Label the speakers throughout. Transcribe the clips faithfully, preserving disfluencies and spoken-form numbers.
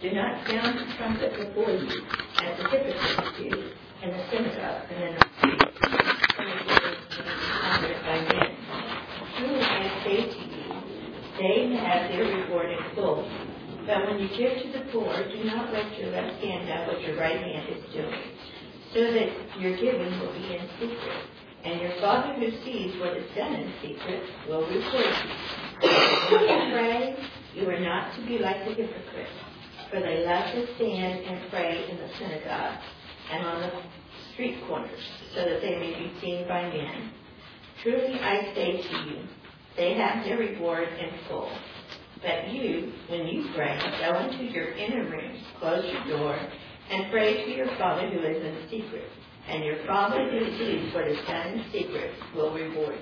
Speaker 1: Do not sound the trumpet before you, as the hypocrites do in the synagogues and in the streets, honored by men. Truly I say to you, they have their reward in full. But when you give to the poor, do not let your left hand know what your right hand is doing, so that your giving will be in secret. And your Father who sees what is done in secret will reward you. When you pray, you are not to be like the hypocrites, for they love to stand and pray in the synagogues and on the street corners, so that they may be seen by men. Truly I say to you, they have their reward in full. But you, when you pray, go into your inner rooms, close your door, and pray to your Father who is in secret. And your Father who sees what is done in secret will reward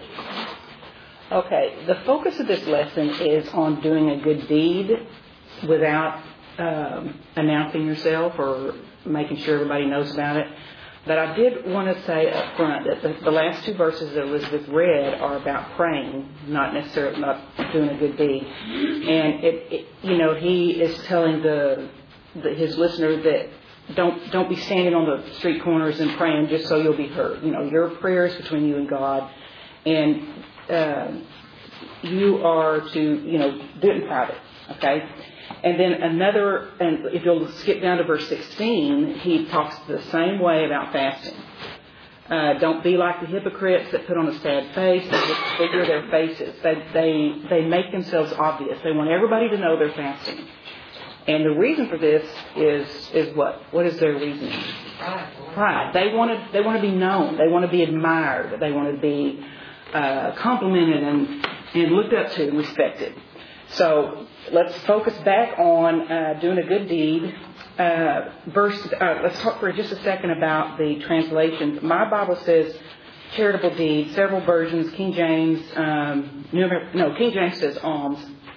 Speaker 1: you.
Speaker 2: Okay, the focus of this lesson is on doing a good deed without um, announcing yourself or making sure everybody knows about it. But I did want to say up front that the, the last two verses that Elizabeth read are about praying, not necessarily not doing a good deed. And it, it you know, he is telling the, the his listener that don't don't be standing on the street corners and praying just so you'll be heard. You know, your prayer is between you and God, and uh, you are to you know do it in private. Okay. And then another, and if you'll skip down to verse sixteen, he talks the same way about fasting. Uh, don't be like the hypocrites that put on a sad face and disfigure their faces. They, they, they make themselves obvious. They want everybody to know they're fasting. And the reason for this is is what? What is their reason? Pride. Pride. They want to they want to be known. They want to be admired. They want to be uh, complimented and, and looked up to and respected. So let's focus back on uh, doing a good deed. Uh, verse. Uh, let's talk for just a second about the translations. My Bible says charitable deed. Several versions. King James. Um, New Amer- no, King James says alms.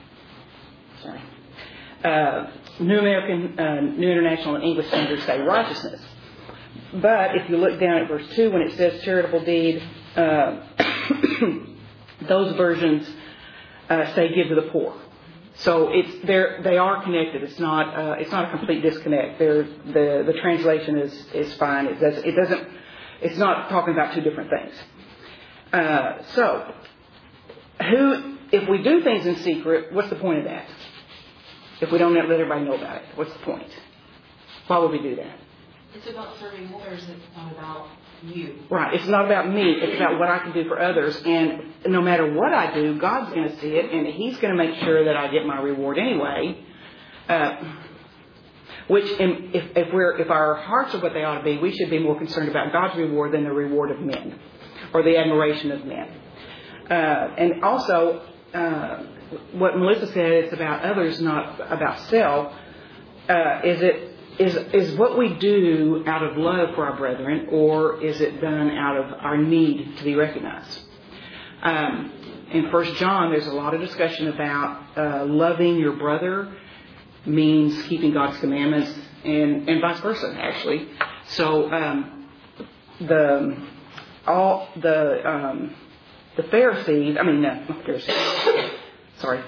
Speaker 2: Sorry. Uh, New American, uh, New International, and English Standard say righteousness. But if you look down at verse two, when it says charitable deed, uh, those versions uh, say give to the poor. So it's they're they are connected. It's not uh, it's not a complete disconnect. They're, the the translation is is fine. It does it doesn't it's not talking about two different things. Uh, so who if we do things in secret, what's the point of that? If we don't let everybody know about it, what's the point? Why would we do that?
Speaker 3: It's about serving others. It's not about you.
Speaker 2: Right. It's not about me. It's about what I can do for others. And no matter what I do, God's going to see it, and He's going to make sure that I get my reward anyway. Uh, which, in, if, if we're if our hearts are what they ought to be, we should be more concerned about God's reward than the reward of men or the admiration of men. Uh, and also, uh, what Melissa said, it's about others, not about self. Uh, is it is is what we do out of love for our brethren, or is it done out of our need to be recognized? Um, in First John, there's a lot of discussion about uh, loving your brother means keeping God's commandments, and, and vice versa, actually. So um, the all the um, the Pharisees, I mean, no, not Pharisees. Sorry.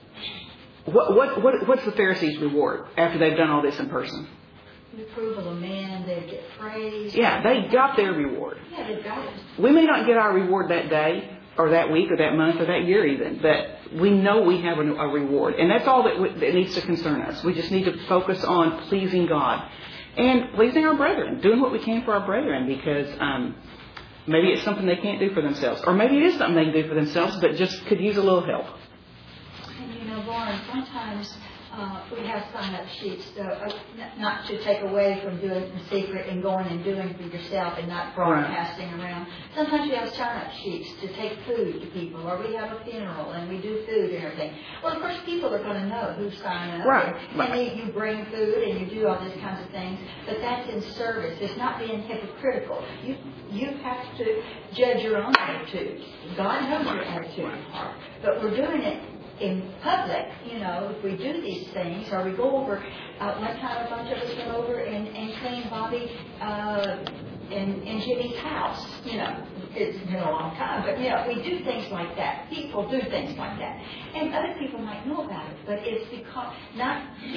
Speaker 2: What what what what's the Pharisees' reward after they've done all this in person?
Speaker 4: The approval of men, they get praise.
Speaker 2: Yeah, they got their reward.
Speaker 4: Yeah, they got it.
Speaker 2: We may not get our reward that day, or that week, or that month, or that year even, but we know we have a, a reward, and that's all that, we, that needs to concern us. We just need to focus on pleasing God and pleasing our brethren, doing what we can for our brethren, because um, maybe it's something they can't do for themselves, or maybe it is something they can do for themselves, but just could use a little help.
Speaker 4: And you know, Lauren, sometimes uh, we have sign-up sheets, so, uh, n- not to take away from doing it in secret and going and doing for yourself and not broadcasting right. around. Sometimes we have sign-up sheets to take food to people, or we have a funeral and we do food and everything. Well, of course, people are going to know who signed up.
Speaker 2: Right.
Speaker 4: And,
Speaker 2: right.
Speaker 4: and you, you bring food and you do all these kinds of things, but that's in service. It's not being hypocritical. You you have to judge your own attitude. God knows your attitude and heart, but we're doing it in public, you know, if we do these things, or we go over, uh, one time a bunch of us went over and, and cleaned Bobby uh, in, in Jimmy's house, you know, it's been a long time, but, you know, we do things like that. People do things like that. And other people might know about it, but it's because, not, it's,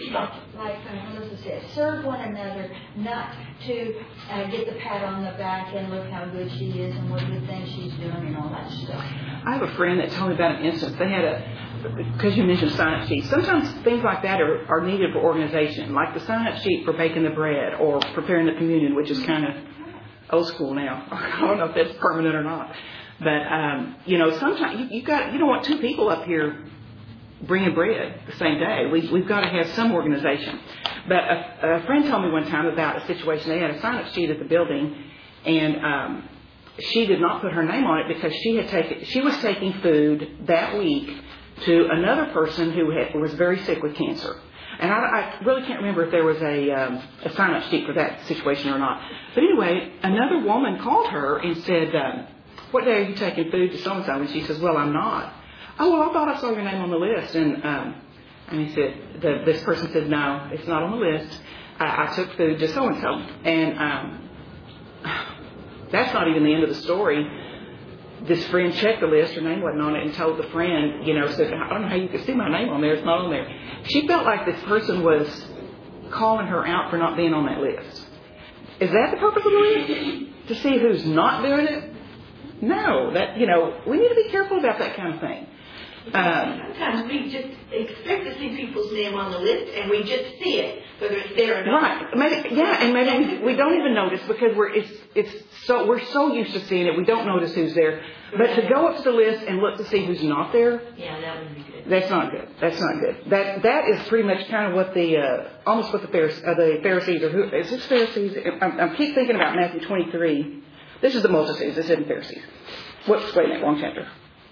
Speaker 4: like uh, Melissa said, serve one another, not to uh, get the pat on the back and look how good she is and what good things she's doing and all that stuff.
Speaker 2: I have a friend that told me about an instance. They had a, because you mentioned sign-up sheets, sometimes things like that are, are needed for organization, like the sign-up sheet for baking the bread or preparing the communion, which is kind of old school now. I don't know if that's permanent or not. But, um, you know, sometimes you, you got you don't want two people up here bringing bread the same day. We, we've got to have some organization. But a, a friend told me one time about a situation. They had a sign-up sheet at the building, and um, she did not put her name on it because she had taken she was taking food that week to another person who had, was very sick with cancer. And I, I really can't remember if there was a, um, a sign-up sheet for that situation or not. But anyway, another woman called her and said, um, what day are you taking food to so-and-so? And she says, well, I'm not. Oh, well, I thought I saw your name on the list. And um, and he said, the, this person said, no, it's not on the list. I, I took food to so-and-so. And um, that's not even the end of the story. This friend checked the list, her name wasn't on it, and told the friend, you know, said, I don't know how you could see my name on there, it's not on there. She felt like this person was calling her out for not being on that list. Is that the purpose of the list? To see who's not doing it? No, that, you know, we need to be careful about that kind of thing. Um,
Speaker 1: Sometimes we just expect to see people's name on the list, and we just see it, whether it's there or not.
Speaker 2: Right. Maybe, yeah, and maybe we, we don't even notice because we're it's it's so we're so used to seeing it, we don't notice who's there. But to go up to the list and look to see who's not there,
Speaker 1: yeah, that would be good.
Speaker 2: That's not good. That's not good. That that is pretty much kind of what the uh, almost what the Pharisees, uh, the Pharisees or who is this Pharisees? I'm, I'm keep thinking about Matthew twenty-three. This is the multitudes. This isn't Pharisees. Whoops, wait a minute, wrong chapter.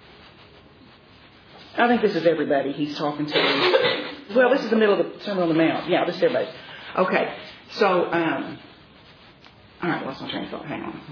Speaker 2: I think this is everybody he's talking to. Well, this is the middle of the Sermon on the Mount. Yeah, this is everybody. Okay, so, um, all right, lost my train of thought. Hang on.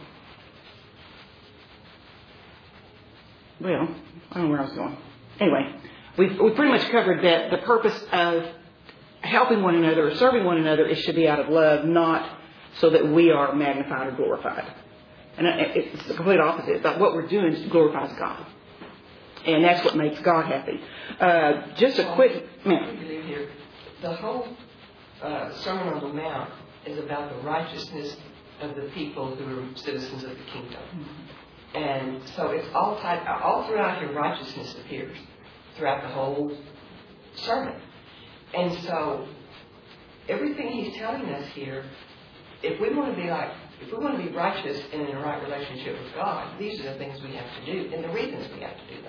Speaker 2: Well, I don't know where I was going. Anyway, we've, we've pretty much covered that the purpose of helping one another or serving one another, it should be out of love, not so that we are magnified or glorified. And it's the complete opposite. But what we're doing glorifies God. And that's what makes God happy. Uh, just a quick minute.
Speaker 5: Here. The whole uh, Sermon on the Mount is about the righteousness of the people who are citizens of the kingdom. Mm-hmm. And so it's all type, all throughout here, righteousness appears throughout the whole sermon. And so everything he's telling us here, if we want to be like, if we want to be righteous and in a right relationship with God, these are the things we have to do and the reasons we have to do them.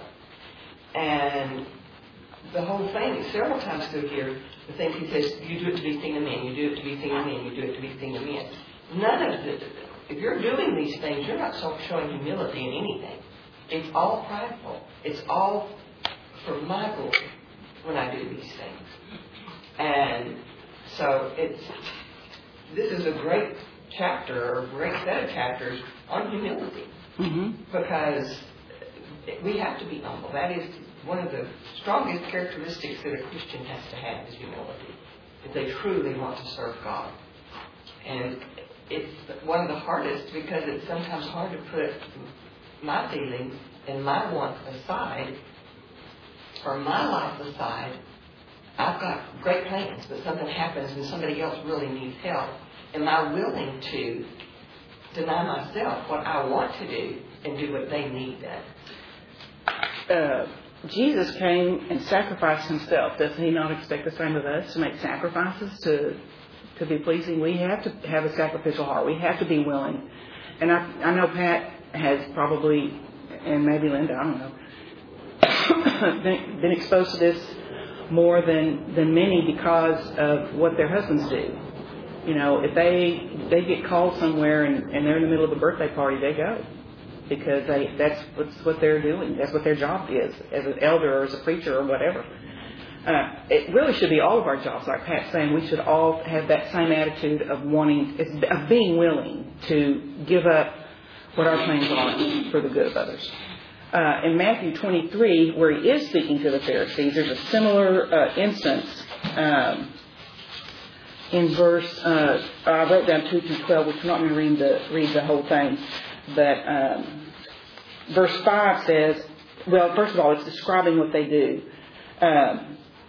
Speaker 5: And the whole thing, several times through here, the things he says, you do it to be seen of men, you do it to be seen of men, you do it to be seen of men. None of it, if you're doing these things, you're not showing humility in anything. It's all prideful. It's all for my glory when I do these things. And so it's, this is a great chapter, or a great set of chapters on humility. Mm-hmm. Because we have to be humble. That is one of the strongest characteristics that a Christian has to have is humility. If they truly want to serve God. And it's one of the hardest because it's sometimes hard to put my feelings and my wants aside, or my life aside. I've got great plans, but something happens and somebody else really needs help. Am I willing to deny myself what I want to do and do what they need then?
Speaker 2: Uh, Jesus came and sacrificed himself. Does he not expect the same of us to make sacrifices to to be pleasing? We have to have a sacrificial heart. We have to be willing. And I, I know Pat has probably, and maybe Linda, I don't know, been, been exposed to this more than, than many because of what their husbands do. You know, if they they get called somewhere and, and they're in the middle of a birthday party, they go. Because they, that's what's what they're doing. That's what their job is as an elder or as a preacher or whatever. Uh, it really should be all of our jobs. Like Pat's saying, we should all have that same attitude of wanting, of being willing to give up what our plans are for the good of others. Uh, in Matthew twenty-three, where he is speaking to the Pharisees, there's a similar uh, instance. Um, in verse, uh, I wrote down two through twelve, which I'm not going to read the read the whole thing. But um, verse five says, well, first of all, it's describing what they do. Um,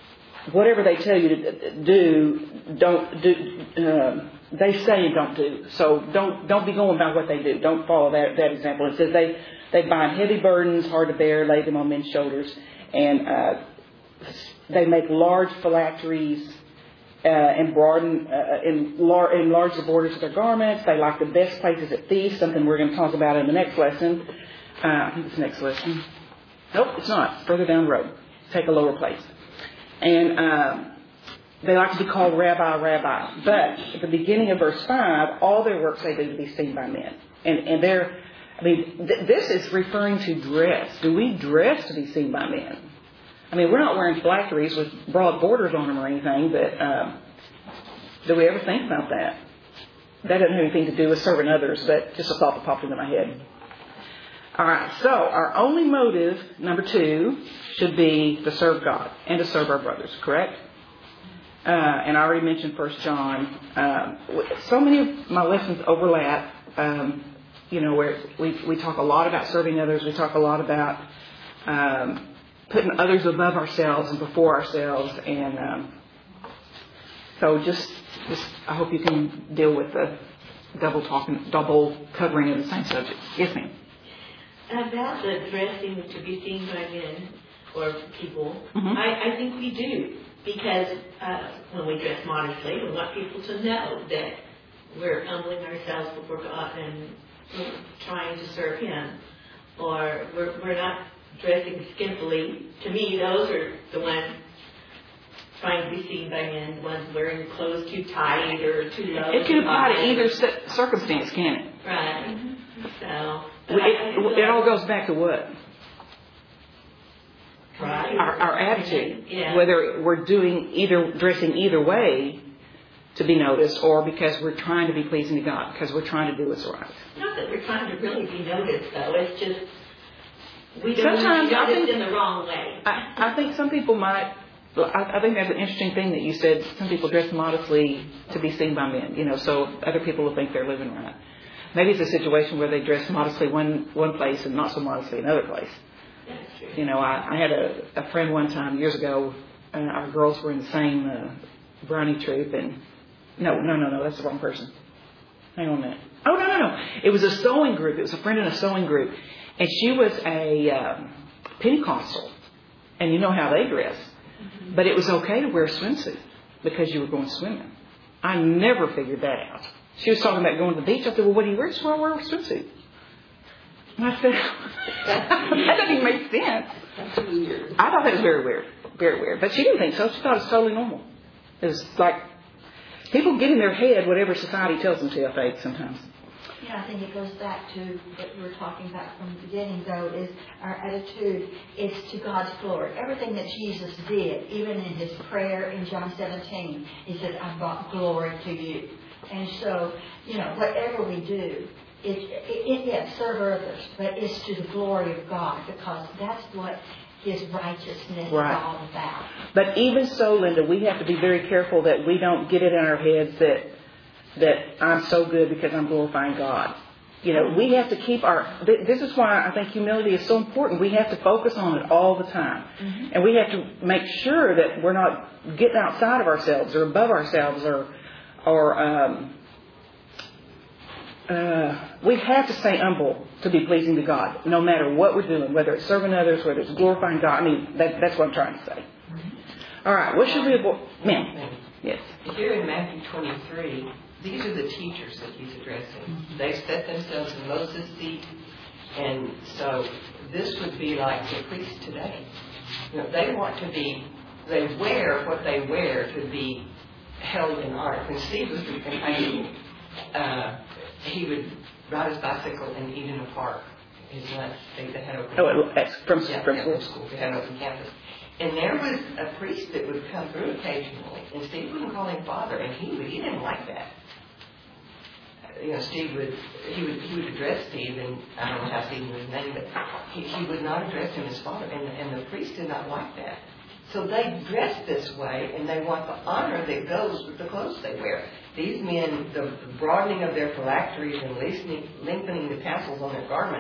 Speaker 2: whatever they tell you to do, don't do. Uh, they say and don't do. So don't don't be going by what they do. Don't follow that that example. It says they they bind heavy burdens, hard to bear, lay them on men's shoulders, and uh, they make large phylacteries. Uh, and broaden, uh, enlar- enlarge the borders of their garments. They like the best places at feasts, something we're going to talk about in the next lesson. Uh, I think it's the next lesson. Nope, it's not. Further down the road. Take a lower place. And um, they like to be called rabbi, rabbi. But at the beginning of verse five, all their works they do to be seen by men. And, and they're, I mean, th- this is referring to dress. Do we dress to be seen by men? I mean, we're not wearing phylacteries with broad borders on them or anything, but um, do we ever think about that? That doesn't have anything to do with serving others, but just a thought that popped into my head. All right, so our only motive, number two, should be to serve God and to serve our brothers, correct? Uh, and I already mentioned First John. Um, so many of my lessons overlap, um, you know, where we, we talk a lot about serving others. We talk a lot about... Um, putting others above ourselves and before ourselves, and um, so just, just I hope you can deal with the double talking, double covering of the same subject. Yes, ma'am.
Speaker 1: About the dressing to be seen by men or people,
Speaker 2: Mm-hmm.
Speaker 1: I, I think we do, because uh, when we dress modestly, we want people to know that we're humbling ourselves before God and trying to serve Him, or we're, we're not dressing skimpily. To me, those are the ones trying to be seen by men, the ones wearing clothes too tight or too low.
Speaker 2: It can apply to either circumstance, can it?
Speaker 1: Right. Mm-hmm. So
Speaker 2: it, it all goes back to what?
Speaker 1: Right.
Speaker 2: Our, our attitude.
Speaker 1: Yeah.
Speaker 2: Whether we're doing either dressing either way to be noticed, or because we're trying to be pleasing to God, because we're trying to do what's right.
Speaker 1: Not that we're trying to really be noticed, though. It's just we don't
Speaker 2: Sometimes
Speaker 1: want to be
Speaker 2: I
Speaker 1: noticed
Speaker 2: think,
Speaker 1: in the wrong way.
Speaker 2: I, I think some people might. I, I think that's an interesting thing that you said. Some people dress modestly to be seen by men. You know, so other people will think they're living right. Maybe it's a situation where they dress modestly one one place and not so modestly another place.
Speaker 1: That's true.
Speaker 2: You know, I, I had a, a friend one time years ago. Uh, our girls were in the same uh, brownie troop, and no, no, no, no, that's the wrong person. Hang on a minute. Oh no, no, no! It was a sewing group. It was a friend in a sewing group. And she was a um, Pentecostal, and you know how they dress. Mm-hmm. But it was okay to wear a swimsuit because you were going swimming. I never figured that out. She was talking about going to the beach. I said, well, what do you wear? She said, well, I wear a swimsuit. And I said, that doesn't even make sense.
Speaker 5: That's weird.
Speaker 2: I thought that was very weird. Very weird. But she didn't think so. She thought it was totally normal. It was like people get in their head whatever society tells them to, I think, sometimes.
Speaker 4: Yeah, I think it goes back to what we were talking about from the beginning, though, is our attitude is to God's glory. Everything that Jesus did, even in His prayer in John seventeen, He said, I brought glory to you. And so, you know, whatever we do, it, it, it yes, serve others, but it's to the glory of God, because that's what His righteousness
Speaker 2: right.
Speaker 4: is all about. But
Speaker 2: even so, Linda, we have to be very careful that we don't get it in our heads that that I'm so good because I'm glorifying God. You know, we have to keep our... This is why I think humility is so important. We have to focus on it all the time. Mm-hmm. And we have to make sure that we're not getting outside of ourselves or above ourselves or... or um, uh, we have to stay humble to be pleasing to God, no matter what we're doing, whether it's serving others, whether it's glorifying God. I mean, that, that's what I'm trying to say. Mm-hmm. All right, what should we avoid? Ma'am. Yes.
Speaker 5: Here in Matthew twenty-three... these are the teachers that He's addressing. Mm-hmm. They set themselves in Moses' seat. And so this would be like the priests today. You know, they want to be, they wear what they wear to be held in honor. When Steve was complaining, uh, he would ride his bicycle and eat in a park. His lunch, they, they had open
Speaker 2: Oh, it's from,
Speaker 5: yeah,
Speaker 2: from
Speaker 5: yeah,
Speaker 2: school.
Speaker 5: school. They had an open campus. And there was a priest that would come through occasionally, and Steve wouldn't call him father, and he would, he didn't like that. You know, Steve would, he would, he would address Steve, and I don't know how Steve knew his name, but he, he would not address him as father, and, and the priest did not like that. So they dress this way, and they want the honor that goes with the clothes they wear. These men, the, the broadening of their phylacteries and lengthening, lengthening the tassels on their garments,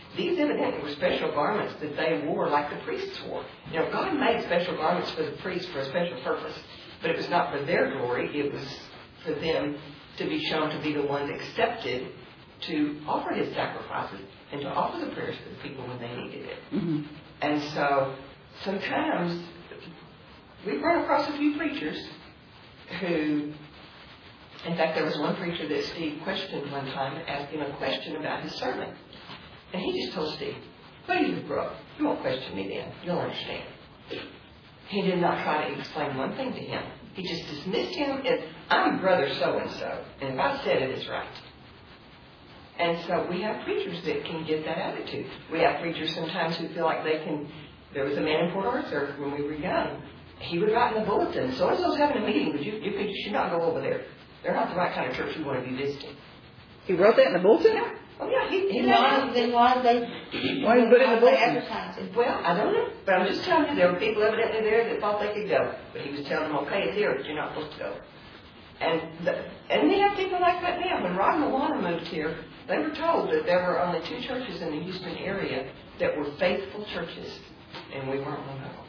Speaker 5: these evidently were special garments that they wore like the priests wore. You know, God made special garments for the priests for a special purpose, but it was not for their glory. It was for them to be shown to be the ones accepted to offer his sacrifices and to offer the prayers to the people when they needed it.
Speaker 2: Mm-hmm.
Speaker 5: And so sometimes we've run across a few preachers who, in fact, there was one preacher that Steve questioned one time, asking a question about his sermon. And he just told Steve, "What are you, bro? You won't question me then. You'll understand." He did not try to explain one thing to him. He just dismissed him as, "I'm brother so-and-so, and if I said it, it's right." And so we have preachers that can get that attitude. We have preachers sometimes who feel like they can. There was a man in Port Arthur when we were young. He would write in the bulletin, "So-and-so's having a meeting, but you, you, you should not go over there. They're not the right kind of church you want to be visiting."
Speaker 2: He wrote that in the bulletin?
Speaker 5: Yeah. Oh, yeah. He, he
Speaker 1: Then why, then why did they,
Speaker 2: Why did he put it in the
Speaker 1: why
Speaker 2: bulletin?
Speaker 1: they advertise it?
Speaker 5: Well, I don't know. But I'm just telling you, there were people evidently there that thought they could go. But he was telling them, "Okay, it's here, but you're not supposed to go." And the, and we have people like that now. When Rod and Luana moved here, they were told that there were only two churches in the Houston area that were faithful churches, and we weren't one of them.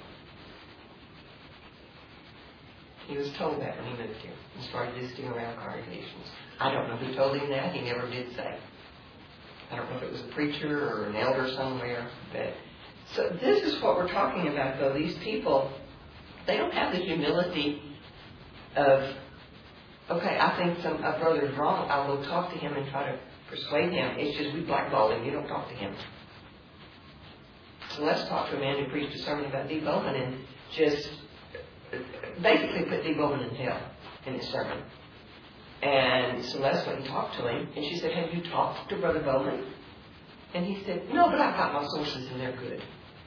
Speaker 5: He was told that when he moved here and started visiting around congregations. I don't know who told him that. He never did say. I don't know if it was a preacher or an elder somewhere. But so this is what we're talking about, though. These people, they don't have the humility of, okay, I think some a brother's wrong. I will talk to him and try to persuade him. It's just we blackball him. You don't talk to him. So let's talk to a man who preached a sermon about Dee Bowman and just basically put Dee Bowman in hell in his sermon. And Celeste went and talked to him, and she said, "Have you talked to Brother Bowman?" And he said, "No, but I've got my sources and they're good."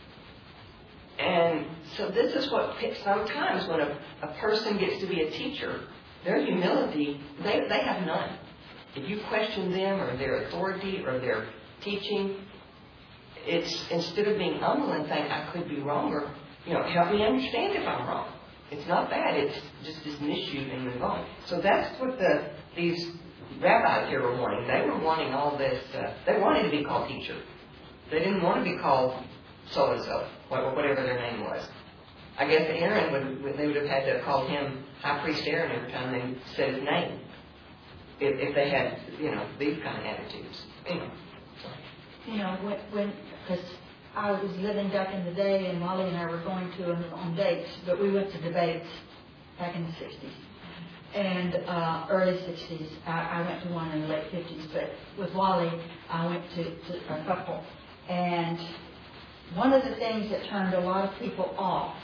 Speaker 5: And so this is what sometimes when a, a person gets to be a teacher, their humility, they, they have none. If you question them or their authority or their teaching, it's instead of being humble and saying, "I could be wrong," or, you know, help me understand if I'm wrong. It's not bad. It's just dismiss you and move on. So that's what the these rabbis here were wanting. They were wanting all this. Uh, they wanted to be called teacher. They didn't want to be called so-and-so, whatever their name was. I guess Aaron would, they would have had to call him High Priest Aaron every time they said his name. If, if they had, you know, these kind of attitudes. Anyway.
Speaker 4: You know, when, when, because I was living back in the day, and Molly and I were going to them on dates, but we went to debates back in the sixties and uh, early sixties. I, I went to one in the late fifties, but with Wally, I went to, to a couple. And one of the things that turned a lot of people off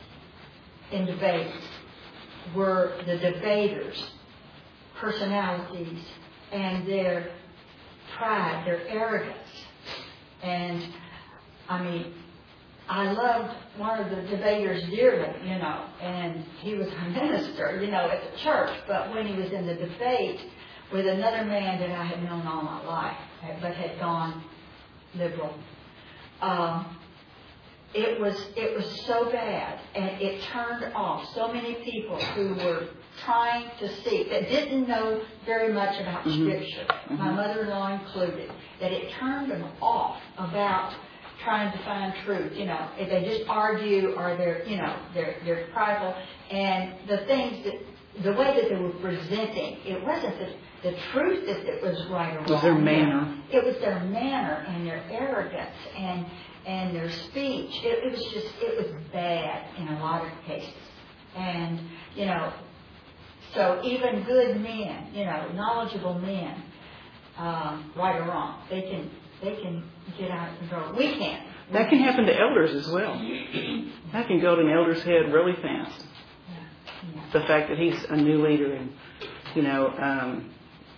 Speaker 4: in debates were the debaters' personalities and their pride, their arrogance. And I mean, I loved one of the debaters dearly, you know, and he was a minister, you know, at the church. But when he was in the debate with another man that I had known all my life, but had gone liberal, um, it was it was so bad, and it turned off so many people who were trying to seek, that didn't know very much about
Speaker 2: Mm-hmm.
Speaker 4: Scripture, mm-hmm. my mother-in-law included, that it turned them off about trying to find truth. You know, if they just argue or they're, you know, they're they're prideful, and the things that, the way that they were presenting, it wasn't the, the truth that it was right or wrong.
Speaker 2: It was their manner.
Speaker 4: It was their manner and their arrogance and and their speech. It, it was just, it was bad in a lot of cases. And, you know, so even good men, you know, knowledgeable men, um, right or wrong, they can they can get out of control. We can't.
Speaker 2: That can happen to elders as well. That can go to an elder's head really fast.
Speaker 4: Yeah. Yeah.
Speaker 2: The fact that he's a new leader and, you know, um,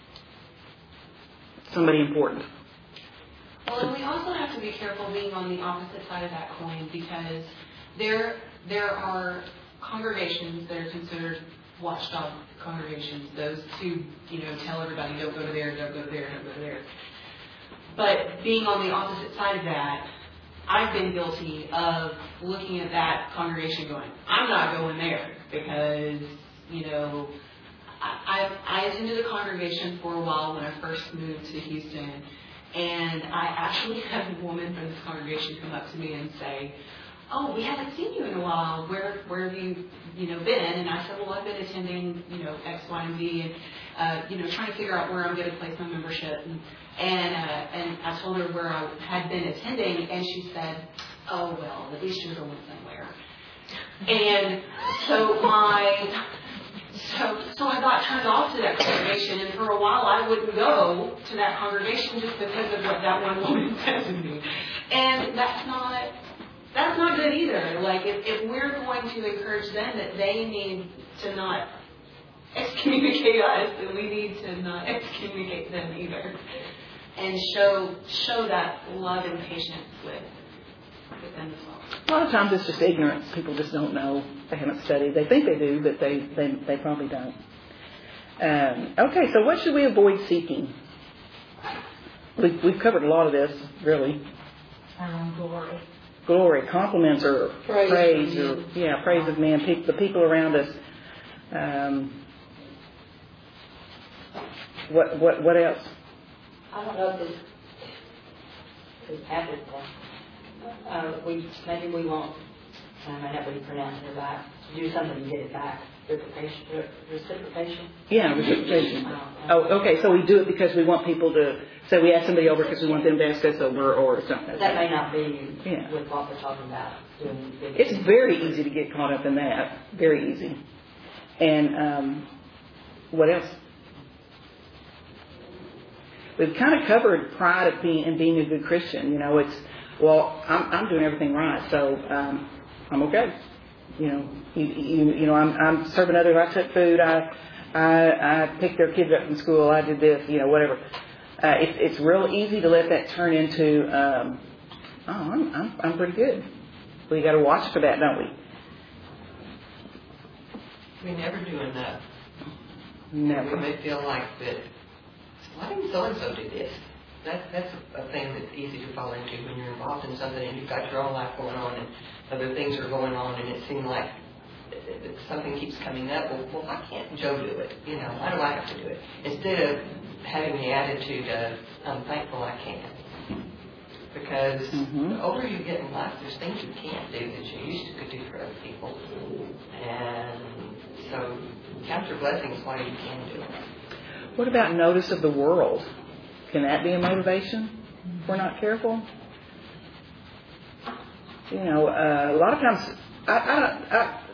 Speaker 2: somebody important.
Speaker 3: Well, and we also have to be careful being on the opposite side of that coin, because there there are congregations that are considered watchdog congregations. Those who, you know, tell everybody, don't go to there, don't go there, don't go there. But being on the opposite side of that, I've been guilty of looking at that congregation going, I'm not going there, because, you know, I, I, I attended a congregation for a while when I first moved to Houston, And I actually had a woman from this congregation come up to me and say, "Oh, we haven't seen you in a while. Where where have you, you know, been?" And I said, "Well, I've been attending, you know, X, Y, and Z, and uh, you know, trying to figure out where I'm going to place my membership." And and, uh, and I told her where I had been attending, and she said, "Oh well, at least you're going somewhere." And so my so so I got turned off to that congregation, and for a while I wouldn't go to that congregation just because of what that one woman said to me. And that's not that's not good either. Like if, if we're going to encourage them that they need to not excommunicate us, then we need to not excommunicate them either. And show show that love and patience with with them as well.
Speaker 2: A lot of times it's just ignorance. People just don't know. They haven't studied. They think they do, but they, they, they probably don't. Um, okay, so what should we avoid seeking? We've, we've covered a lot of this, really.
Speaker 4: Um, glory.
Speaker 2: Glory, compliments, or
Speaker 5: Praise
Speaker 2: praise,
Speaker 5: of
Speaker 2: or
Speaker 5: men.
Speaker 2: yeah, praise of men, pe- the people around us. Um, what what what else?
Speaker 6: I don't know if this is happened. Uh, we maybe we won't. I might not be pronouncing it back. Do something to get it back. Reciprocation. Reciprocation.
Speaker 2: Yeah, reciprocation.
Speaker 6: Oh,
Speaker 2: Oh, okay. So we do it because we want people to. So we ask somebody over because we want them to ask us over, or something.
Speaker 6: That may not be
Speaker 2: Yeah.
Speaker 6: with what we're talking about. Doing good
Speaker 2: It's
Speaker 6: things.
Speaker 2: very easy to get caught up in that. Very easy. And um, what else? We've kind of covered pride of being and being a good Christian. You know, it's well, I'm, I'm doing everything right, so um, I'm okay. You know, you, you, you know, I'm, I'm serving others. I took food. I, I, I picked their kids up from school. I did this. You know, whatever. Uh, it's it's real easy to let that turn into, um, oh, I'm, I'm I'm pretty good. We got to watch for that, don't we?
Speaker 5: We never do enough.
Speaker 2: Never.
Speaker 5: We may feel like that. Why didn't so and so do this? That that's a thing that's easy to fall into when you're involved in something and you've got your own life going on and other things are going on, and it seems like something keeps coming up. Well, well, why can't Joe do it? You know, why do I have to do it? Instead of having the attitude of, I'm thankful I can. Because
Speaker 2: Mm-hmm.
Speaker 5: the older you get in life, there's things you can't do that you used to could do for other people. And so count your blessings while you can do it.
Speaker 2: What about notice of the world? Can that be a motivation if we're not careful? You know, uh, a lot of times, I, I, I,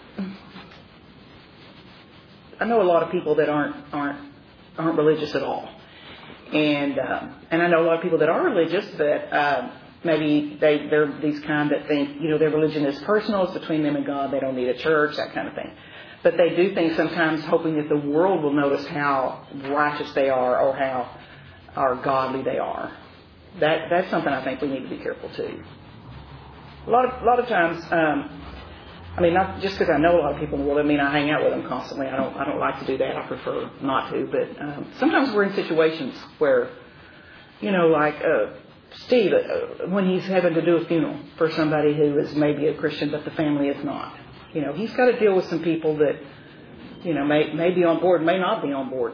Speaker 2: I know a lot of people that aren't aren't aren't religious at all, and uh, and I know a lot of people that are religious that uh, maybe they they're these kind that think, you know, their religion is personal, it's between them and God, they don't need a church, that kind of thing. But they do things sometimes hoping that the world will notice how righteous they are or how or godly they are. That that's something I think we need to be careful too. A lot of a lot of times, um, I mean, not just because I know a lot of people in the world, I mean I hang out with them constantly. I don't I don't like to do that. I prefer not to. But um, sometimes we're in situations where, you know, like uh, Steve, uh, when he's having to do a funeral for somebody who is maybe a Christian but the family is not. You know, he's got to deal with some people that, you know, may may be on board, may not be on board.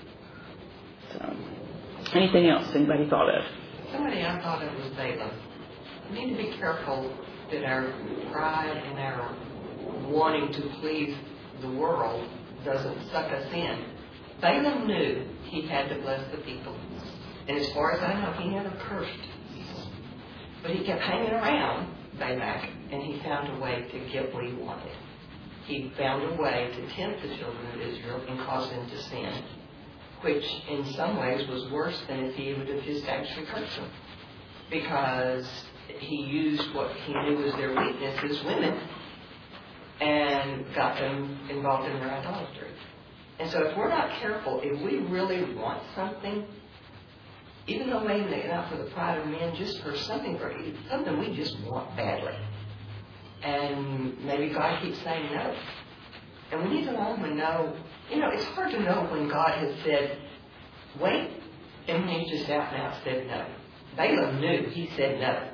Speaker 2: So, anything else anybody thought of?
Speaker 5: Somebody I thought of was Balaam. We need to be careful that our pride and our wanting to please the world doesn't suck us in. Balaam knew he had to bless the people. And as far as I know, he never cursed. But he kept hanging around Balak, and he found a way to get what he wanted. He found a way to tempt the children of Israel and cause them to sin, which in some ways was worse than if he would have just actually cursed them. Because he used what he knew was their weaknesses, women, and got them involved in their idolatry. And so if we're not careful, if we really want something, even though maybe not for the pride of men, just for something, for something we just want badly. And maybe God keeps saying no. And we need to learn to know, you know, it's hard to know when God has said, wait, and when He just out and out said no. Balaam knew He said no.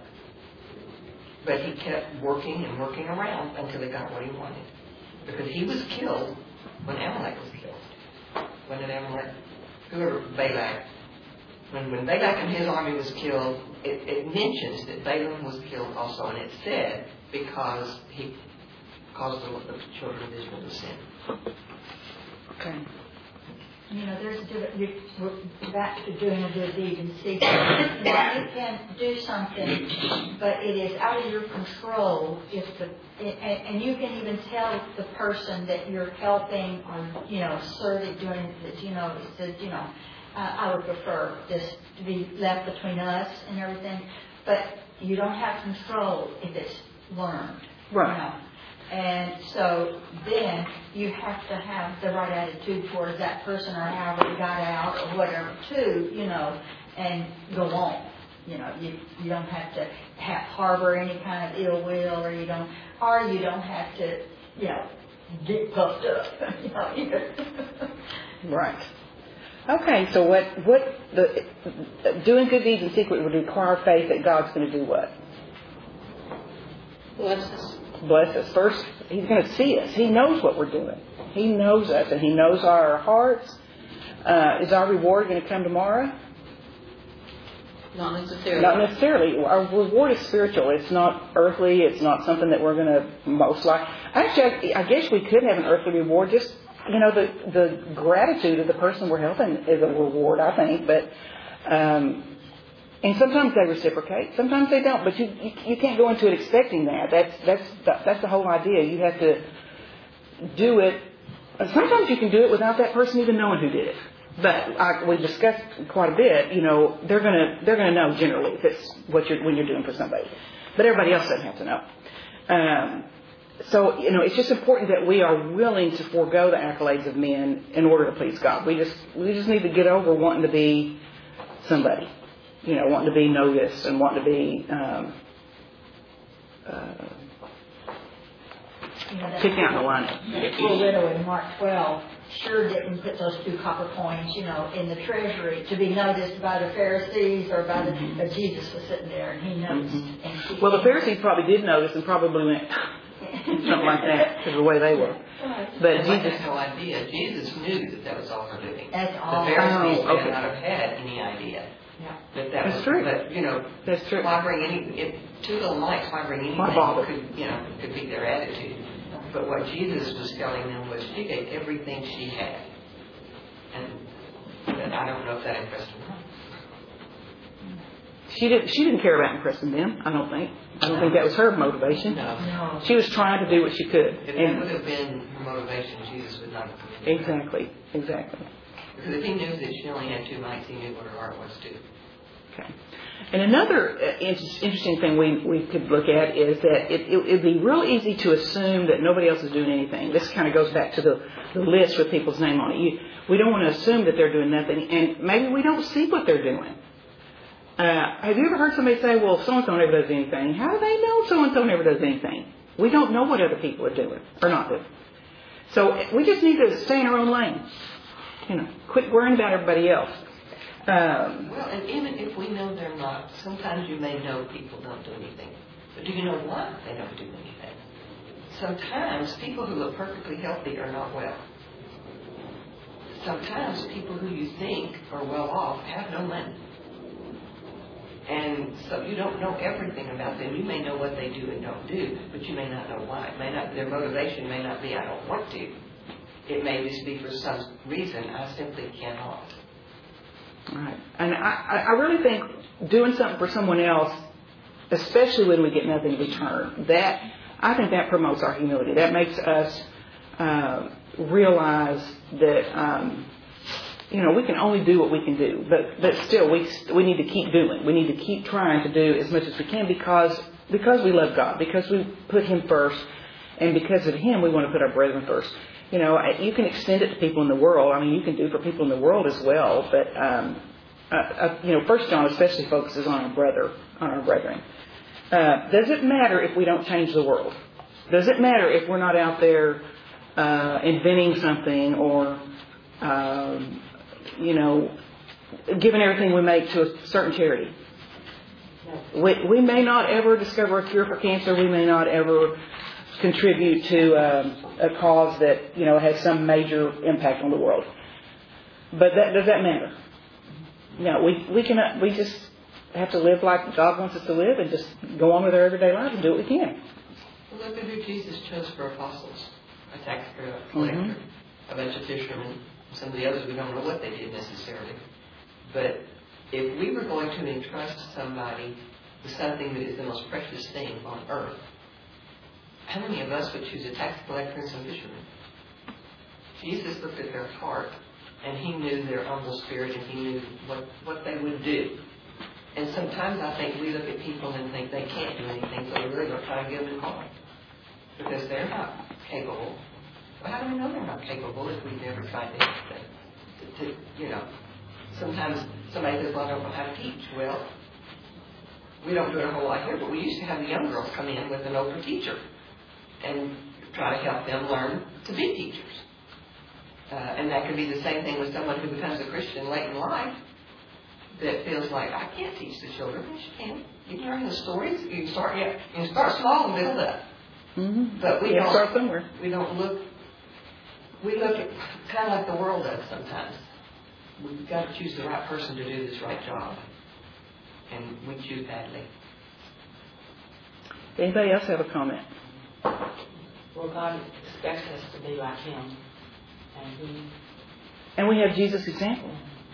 Speaker 5: But he kept working and working around until he got what he wanted. Because he was killed when Amalek was killed. When did Amalek, whoever, Balak, when, when Balak and his army was killed, it, it mentions that Balaam was killed also, and it said because he caused the, the children of Israel to sin.
Speaker 2: Okay.
Speaker 4: You know, there's a different, you, we're back to doing a good deed in secret. You know, you can do something, but it is out of your control if the, it, and, and you can even tell the person that you're helping or, you know, serving, doing this, you know, it says, you know, uh, I would prefer this to be left between us and everything, but you don't have control if it's learned.
Speaker 2: Right.
Speaker 4: You know? And so then you have to have the right attitude towards that person or however they got out or whatever too, you know, and go on. You know, you you don't have to have, harbor any kind of ill will, or you don't, or you don't have to, you know, get puffed up. You know, either.
Speaker 2: Right. Okay, so what what the doing good deeds in secret would require faith that God's going to do what?
Speaker 6: Bless us.
Speaker 2: Bless us. First, He's going to see us. He knows what we're doing. He knows us, and He knows our hearts. Uh, is our reward going to come tomorrow?
Speaker 6: Not necessarily.
Speaker 2: Not necessarily. Our reward is spiritual. It's not earthly. It's not something that we're going to most like. Actually, I guess we could have an earthly reward. Just, you know, the, the gratitude of the person we're helping is a reward, I think. But um, and sometimes they reciprocate. Sometimes they don't. But you, you you can't go into it expecting that. That's that's that's the whole idea. You have to do it. Sometimes you can do it without that person even knowing who did it. But I, we discussed quite a bit. You know, they're gonna they're gonna know generally if it's what you're when you're doing for somebody. But everybody else doesn't have to know. Um, so you know, it's just important that we are willing to forego the accolades of men in order to please God. We just we just need to get over wanting to be somebody. You know, wanting to be noticed and wanting to be um, uh,
Speaker 4: You know,
Speaker 2: kicked out in the line.
Speaker 4: That poor widow in Mark twelve sure didn't put those two copper coins, you know, in the treasury to be noticed by the Pharisees or by the, mm-hmm. but Jesus was sitting there and He noticed.
Speaker 2: Mm-hmm.
Speaker 4: And she,
Speaker 2: well, the Pharisees probably did notice and probably went something like that because of the way they were. But
Speaker 5: Jesus
Speaker 2: Jesus
Speaker 5: had no idea. Jesus knew that that was all her doing.
Speaker 4: That's all.
Speaker 5: The Pharisees
Speaker 2: Oh, okay.
Speaker 5: may not have had any idea.
Speaker 4: Yeah.
Speaker 5: But that
Speaker 2: That's
Speaker 5: was,
Speaker 2: true.
Speaker 5: But you know,
Speaker 2: That's true.
Speaker 5: why bring any? If two little mites, why bring anything?
Speaker 2: Why bother?
Speaker 5: Could you know? Could be their attitude. But what Jesus was telling them was, she gave everything she had, and, and I don't know if that impressed them.
Speaker 2: She didn't. She didn't care about impressing them. I don't think. I don't think that was her motivation.
Speaker 5: No.
Speaker 4: No.
Speaker 2: She was trying to do what she could.
Speaker 5: If
Speaker 2: And
Speaker 5: that would have been her motivation, Jesus would not have come in.
Speaker 2: exactly. Exactly.
Speaker 5: Because if He knew that she only had two mites, He knew what her heart was too.
Speaker 2: Okay. And another uh, interesting thing we, we could look at is that it it would be real easy to assume that nobody else is doing anything. This kind of goes back to the, the list with people's name on it. You, we don't want to assume that they're doing nothing, and maybe we don't see what they're doing. Uh, have you ever heard somebody say, well, so-and-so never does anything? How do they know so-and-so never does anything? We don't know what other people are doing or not doing. So we just need to stay in our own lane. You know, quit worrying about everybody else. Um,
Speaker 5: Well, and even if we know they're not, sometimes you may know people don't do anything. But do you know why they don't do anything? Sometimes people who look perfectly healthy are not well. Sometimes people who you think are well off have no money. And so you don't know everything about them. You may know what they do and don't do, but you may not know why. It may not, their motivation may not be, I don't want to. It may just be for some reason, I simply cannot.
Speaker 2: Right. And I, I really think doing something for someone else, especially when we get nothing in return, that I think that promotes our humility. That makes us uh, realize that um, you know we can only do what we can do, but but still we we need to keep doing. We need to keep trying to do as much as we can because because we love God, because we put Him first, and because of Him we want to put our brethren first. You know, you can extend it to people in the world. I mean, you can do for people in the world as well. But, um, uh, uh, you know, First John especially focuses on our brother, on our brethren. Uh, does it matter if we don't change the world? Does it matter if we're not out there uh, inventing something or, um, you know, giving everything we make to a certain charity? We, we may not ever discover a cure for cancer. We may not ever contribute to um, a cause that, you know, has some major impact on the world. But that, does that matter? No, we, we cannot, we just have to live like God wants us to live and just go on with our everyday life and do what we can.
Speaker 5: Well, look at who Jesus chose for apostles. A tax collector,
Speaker 2: Mm-hmm.
Speaker 5: a bunch of fishermen, some of the others we don't know what they did necessarily. But if we were going to entrust somebody with something that is the most precious thing on earth, how many of us would choose a tax collector and some fishermen? Jesus looked at their heart, and he knew their humble spirit, and he knew what, what they would do. And sometimes I think we look at people and think they can't do anything, so we really don't try to give them a call. Because they're not capable. Well, how do we know they're not capable if we've never tried anything? To, to, you know, sometimes somebody says, well, I don't know how to teach. Well, we don't do it a whole lot here, but we used to have the young girls come in with an older teacher and try to help them learn to be teachers. Uh, and that could be the same thing with someone who becomes a Christian late in life that feels like, I can't teach the children. Yes, you can. You can learn the stories. You can start, yeah, you can start small and build up.
Speaker 2: Mm-hmm.
Speaker 5: But we
Speaker 2: yeah,
Speaker 5: don't
Speaker 2: start somewhere.
Speaker 5: We don't look. We look at kind of like the world does sometimes. We've got to choose the right person to do this right job, and we choose badly.
Speaker 2: Anybody else have a comment?
Speaker 6: Well, God expects us to be like Him, and He.
Speaker 2: And we have Jesus' example.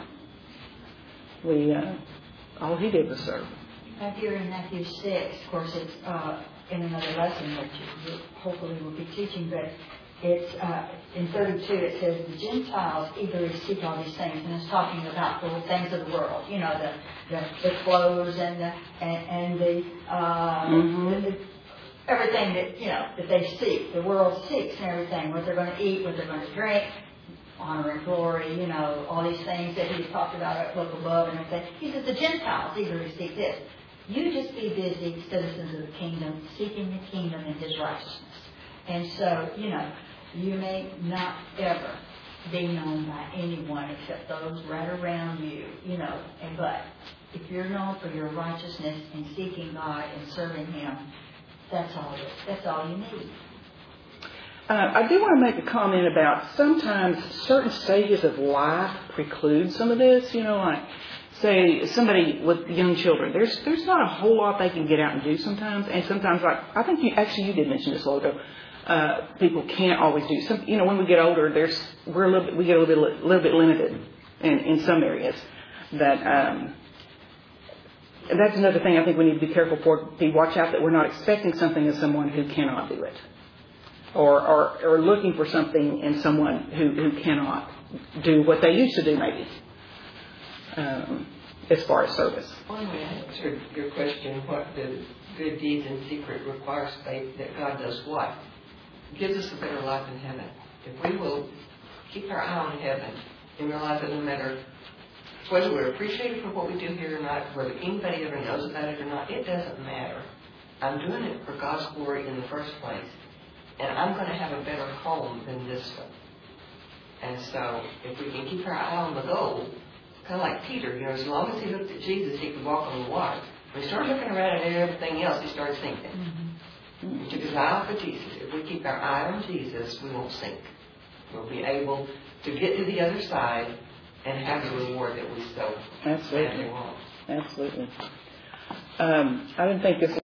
Speaker 2: We uh, all He did was serve.
Speaker 4: Back here in Matthew six, of course, it's uh, in another lesson that you hopefully will be teaching, but it's uh, in thirty-two. It says the Gentiles eagerly seek all these things, and it's talking about the things of the world. You know, the the, the clothes and the and, and the, uh,
Speaker 2: mm-hmm.
Speaker 4: the, the everything that you know that they seek. The world seeks and everything. What they're going to eat, what they're going to drink. Honor and glory, you know, all these things that he talked about up above and everything. He says the Gentiles eagerly seek this. You just be busy, citizens of the kingdom, seeking the kingdom and His righteousness. And so, you know, you may not ever be known by anyone except those right around you, you know. And but if you're known for your righteousness and seeking God and serving Him, that's all. That's all you need.
Speaker 2: Uh, I do want to make a comment about sometimes certain stages of life preclude some of this. You know, like say somebody with young children. There's there's not a whole lot they can get out and do sometimes, and sometimes like I think you actually you did mention this a while ago. Uh, people can't always do some. You know, when we get older, there's we're a little bit we get a little bit a little bit limited in, in some areas. That um, and that's another thing I think we need to be careful for. Be watch out that we're not expecting something of someone who cannot do it. Or, or, or looking for something in someone who, who cannot do what they used to do, maybe, um, as far as service.
Speaker 5: One way I answered your question, what the good deeds in secret requires faith, that God does what? Gives us a better life in heaven. If we will keep our eye on heaven and realize that no matter whether we're appreciated for what we do here or not, whether anybody ever knows about it or not, it doesn't matter. I'm doing it for God's glory in the first place. And I'm going to have a better home than this one. And so, if we can keep our eye on the goal, kind of like Peter, you know, as long as he looked at Jesus, he could walk on the water. When he started looking around at everything else, he started sinking. Mm-hmm. He took his eye off of Jesus. If we keep our eye on Jesus, we won't sink. We'll be able to get to the other side and have the reward that we so
Speaker 2: Absolutely.
Speaker 5: badly want.
Speaker 2: Absolutely. Um, I didn't think this